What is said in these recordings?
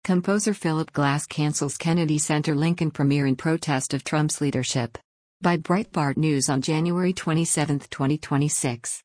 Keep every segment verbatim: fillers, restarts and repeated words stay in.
Composer Philip Glass cancels Kennedy Center Lincoln premiere in protest of Trump's leadership. By Breitbart News on January twenty-seventh, twenty twenty-six.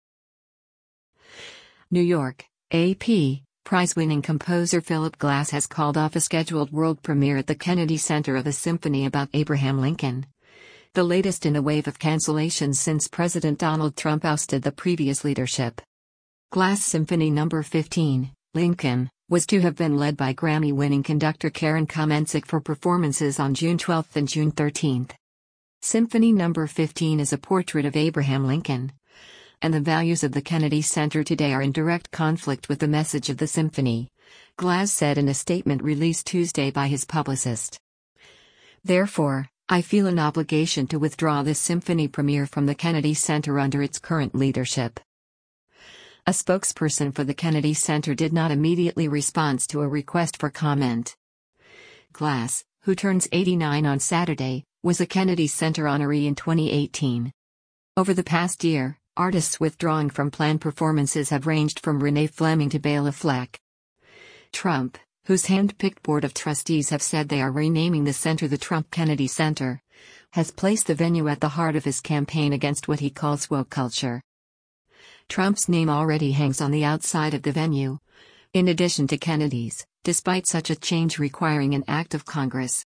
New York, A P. Prize-winning composer Philip Glass has called off a scheduled world premiere at the Kennedy Center of a symphony about Abraham Lincoln. The latest in a wave of cancellations since President Donald Trump ousted the previous leadership. Glass Symphony number fifteen, Lincoln, was to have been led by Grammy-winning conductor Karen Komencsik for performances on June twelfth and June thirteenth. Symphony number fifteen is a portrait of Abraham Lincoln, and the values of the Kennedy Center today are in direct conflict with the message of the symphony, Glass said in a statement released Tuesday by his publicist. Therefore, I feel an obligation to withdraw this symphony premiere from the Kennedy Center under its current leadership. A spokesperson for the Kennedy Center did not immediately respond to a request for comment. Glass, who turns eighty-nine on Saturday, was a Kennedy Center honoree in twenty eighteen. Over the past year, artists withdrawing from planned performances have ranged from Renee Fleming to Bela Fleck. Trump, whose hand-picked board of trustees have said they are renaming the center the Trump Kennedy Center, has placed the venue at the heart of his campaign against what he calls woke culture. Trump's name already hangs on the outside of the venue, in addition to Kennedy's, despite such a change requiring an act of Congress.